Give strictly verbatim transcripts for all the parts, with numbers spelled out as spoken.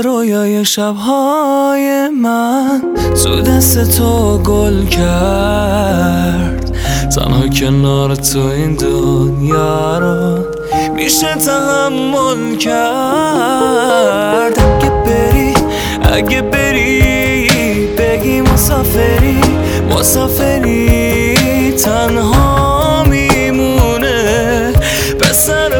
رویای شبهای من تو دست تو گل کرد. تنها کنار تو این دنیا رو میشه تحمل کرد. اگه بری اگه بری بگی مسافری مسافری تنها میمونه به سر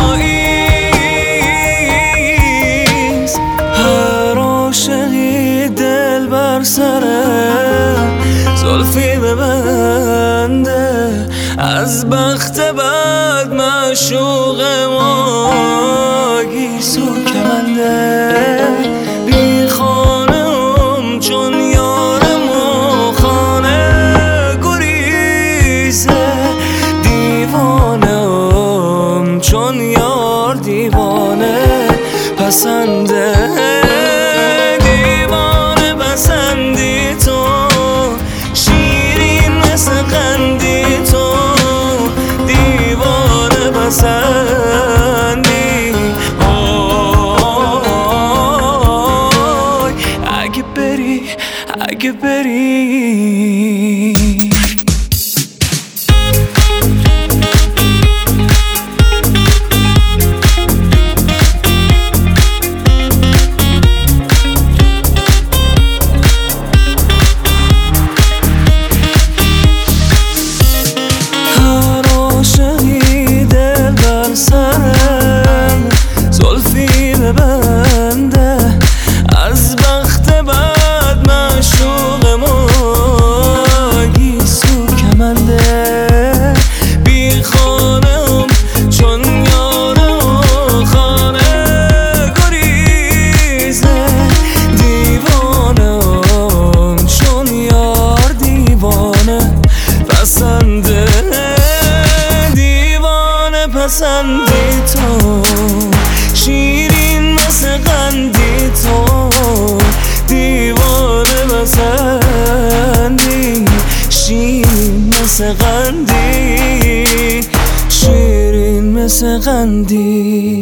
پاییز. هر عاشقی دل بر سره زلفی ببنده، از بخت بد معشوق ما گیسو کمنده. بی خانم چون یارم و خانه گریزه، دیوانم چون یار دیوانه پسنده. دیوانه پسندی تو، شیرین مثل قندی تو، دیوانه پسندی. آی اگه بری اگه بری زلفی ببنده، از بخت بد معشوق ما گیسو کمنده. بی خانم چون یارم خانه گریزه، دیوانم چون یار دیوانه پسنده. دیوانه پسندی تو، شیرین مثل قندی تو، دیوانه پسندی. شیرین مثل قندی، شیرین مثل قندی.